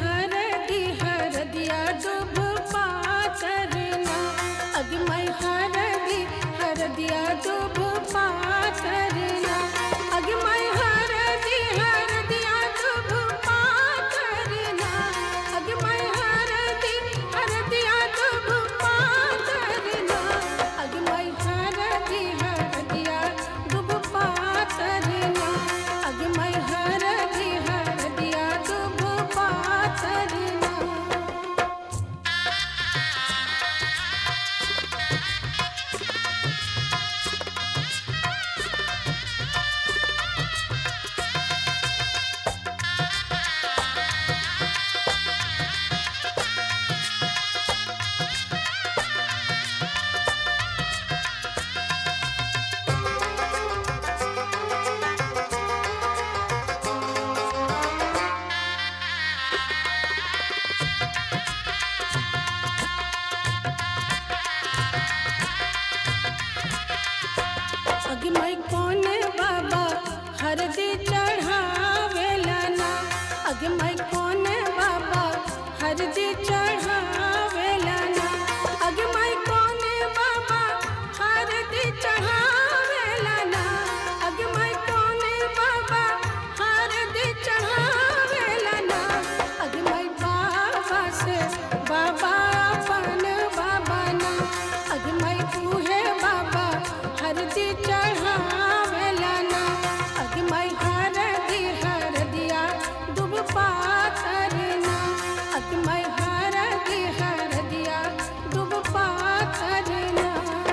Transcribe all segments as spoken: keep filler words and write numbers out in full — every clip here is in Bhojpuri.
हरदी हरदिया दुब पातरना अगमई हरदी हरदिया दुब पातरना अगमई हरदी हरदिया दुब पातरना अगमई हरदी हरदिया दुब पातरना अगमई हरदी हरदिया दुब पातरना अगमई हरदी हरदिया दुब पातरना। अगमई कोने बाबा हरदी चढ़ावेला ना अगमई कोने बाबा हरदी चढ़ावेला ना अगमई कोने बाबा हरदी चढ़ावेला ना अगमई कोने बाबा हरदी चढ़ावेला ना अगमई बाबा से बाबा अपन बाबा ना अगमई उहे बाबा हरदी चढ़ावेला ना अगमई हरदी हरदिया दुब पातरना अगमई हरदी हरदिया दुब पातरना।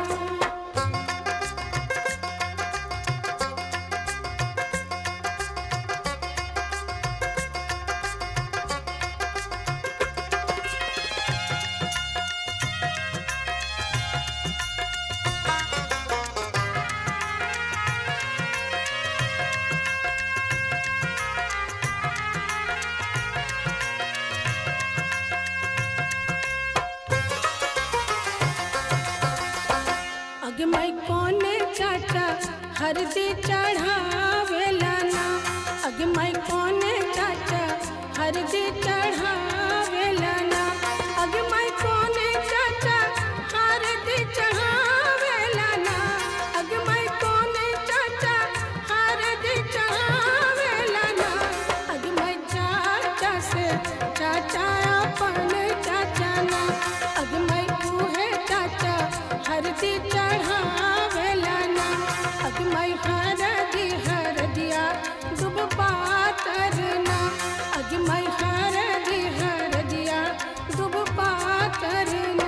अगमई कोने चाचा हरदी चढ़ावेला ना अगमई कोने चाचा हरदी चढ़ावेला ना अगमई कोने चाचा हरदी चढ़ावेला ना अगमई कोने चाचा हरदी चढ़ावेला ना अगमई चाचा से चाचा अपन चाचा ना अगमई उहे चाचा हरदी चढ़ावेला ना अगमई हरदी हरदिया दुब पातरना अगमई हरदी हरदिया दुब पातरना।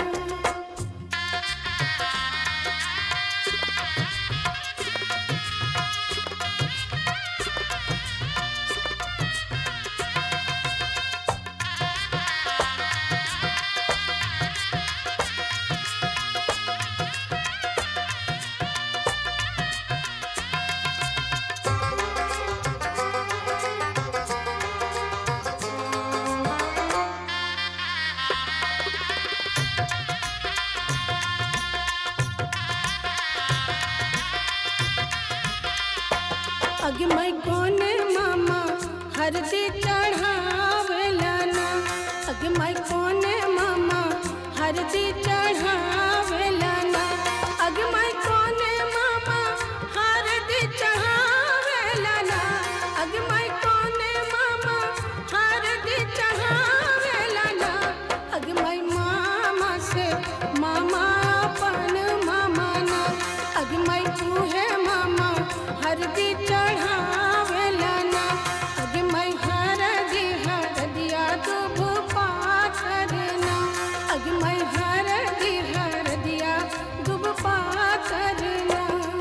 अगमई कोने मामा हरदी चढ़ावेला ना अगमई कोने मामा हरदी चढ़ावेला ना अगमई कोने मामा हरदी चढ़ावेला ना अगमई कोने मामा हरदी चढ़ावेला ना अगमई मामा से मामा अपन मामा ना अगमई उहे मामा हरदी चढ़ावेला ना अगमई हरदी हरदिया दुब पातरना अगमई हरदी हरदिया दुब पातरना।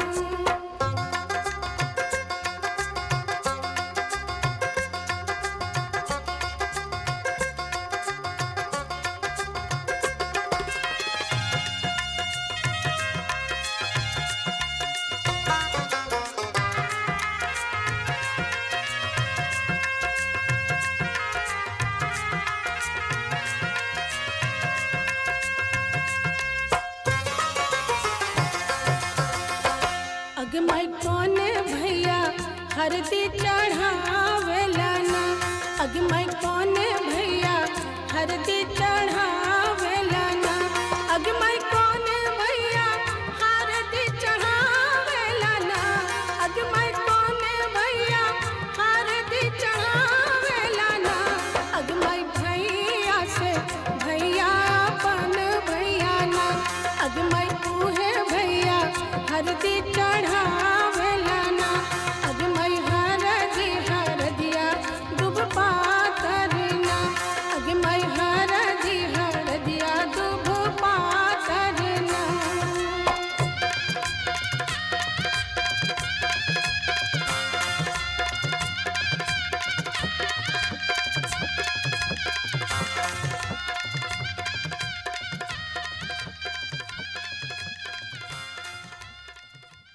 अगमई कोने भैया हरदी चढ़ावेला ना अगमई कोने कौन भैया हरदी चढ़ा